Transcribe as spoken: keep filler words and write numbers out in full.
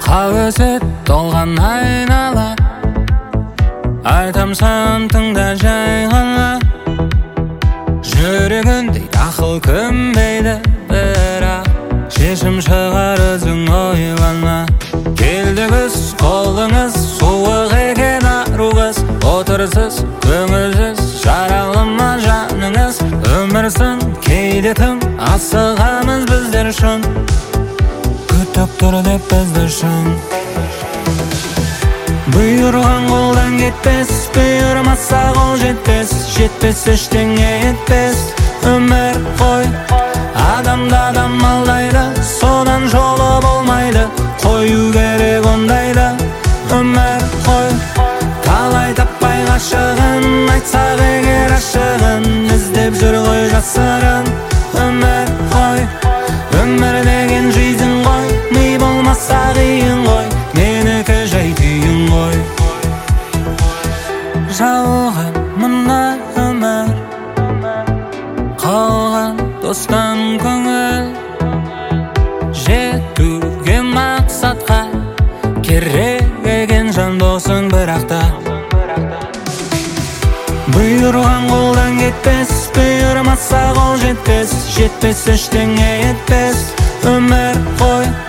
Қауесет толған айнала, айтам саған тыңда жай ғана. Жүрегіндей ақыл көнбейді, бірақ шешім шығар өзің ойлана. Келдіңіз, қолыңыз суық екен ару қыз, отырсыз, көңілсіз, жаралы ма жаныңыз? Өмірсің кейде тым асығамыз біздер шын, күтіп тұр деп бізді шын. Бұйырған қолдан кетпес, бұйырмаса қол жетпес, жетпес ештеңе етпес. Өмір қой, адамды адам алдайды, содан жолы болмайды, қою керек ондайды. Өмір қой, талай таппай ғашығын, айтсақ егер ашығын, іздеп жүр ғой жасырын. Өмір қой, өмір деген жизнь ғой, ми болмаса қиын ғой, менікі жай түйін ғой. Жалған мына өмір, қалған достан көңіл, жетуге мақсатқа керек екен жан досың бірақта. Бұйырған қолдан кетпес, бұйырмаса қол жетпес, жетпес ештеңе етпес. Өмір қой,